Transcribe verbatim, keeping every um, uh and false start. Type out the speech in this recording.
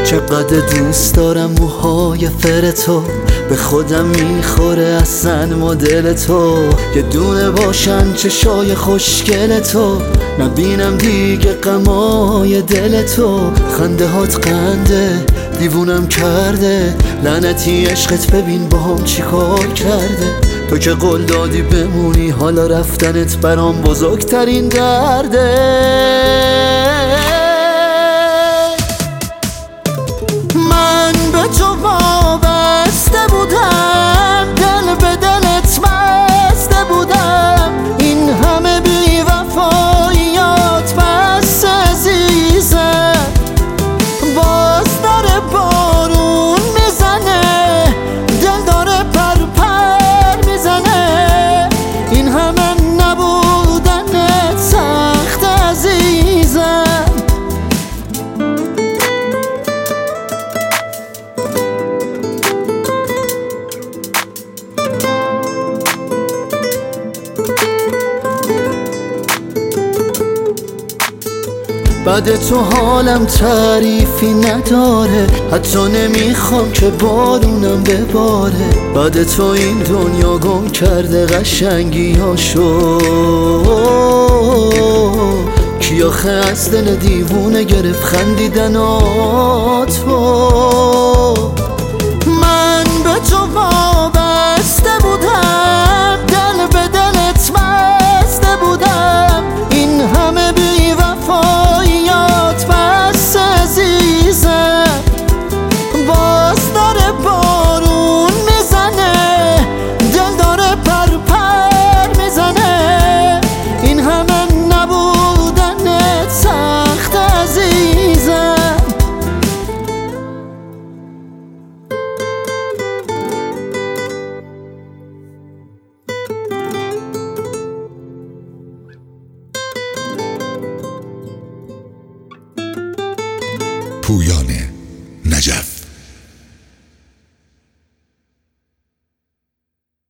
چقدر دوست دارم موهای فر تو، به خودم میخوره اصلا مدل تو. یه دونه باشن چشای خوشگل تو، نبینم دیگه غمای دل تو. خنده هات قنده دیوونم کرده، لعنتی عشقت ببین با هم چی کار کرده. تو که قول دادی بمونی، حالا رفتنت برام بزرگترین درده. من به تو وابسته بودم، دل به دلت بسته بودم. این همه بی وفاییات بس عزیزم، باز داره بارون میزنه، دل داره پر پر میزنه. این همه نبودنت سخت عزیزم. بعد تو حالم تعریفی نداره، حتی نمیخوام که بارونم بباره. بعد تو این دنیا گم کرده قشنگی هاشو، کی آخه از دل دیوونه گرفت خندیدناتو. من به تو وابسته بودم، دل به دلت بسته بودم. این همه بی وفاییات بس عزیزم، باز داره بارون میزنه، دل داره پر پر میزنه. این همه نبودنت سخت عزیزم. پویانه